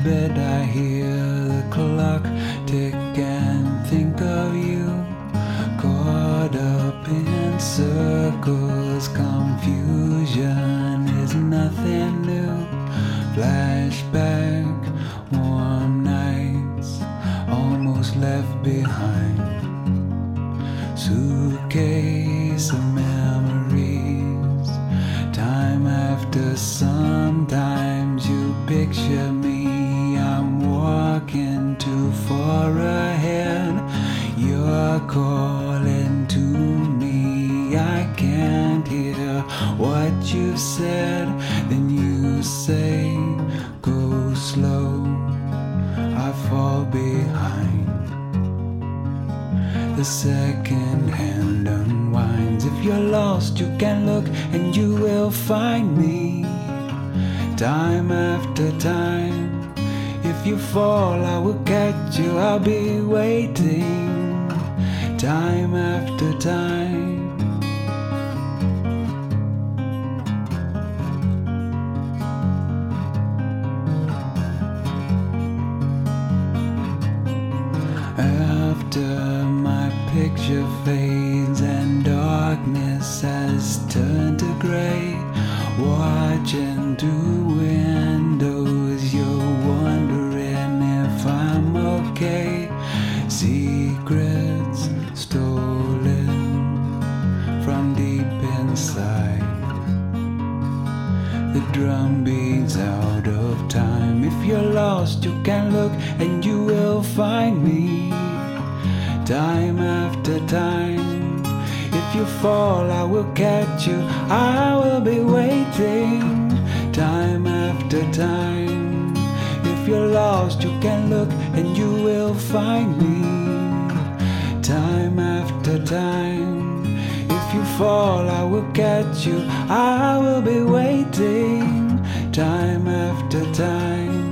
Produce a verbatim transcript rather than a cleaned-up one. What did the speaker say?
bed I hear the clock tick and think of you, caught up in circles. Confusion is nothing new. Flashback, warm nights almost left behind. Suitcase of memories. Time after sometimes you picture me. I'm walking too far ahead. You're calling to me. I can't hear what you've said. Then you say, go slow. I fall behind. The second hand unwinds. If you're lost, you can look and you will find me. Time after time. If you fall, I will catch you. I'll be waiting. Time after time. After my picture fades and darkness has turned to gray, watching through windows, you're wondering if I'm okay. Secrets stolen from deep inside. The drum beats out of time. If you're lost, you can look and you will find me. Time after time. If you fall, I will catch you. I will be waiting. Time after time. If you're lost, you can look and you will find me. Time after time. If you fall, I will catch you. I will be waiting. Time after time.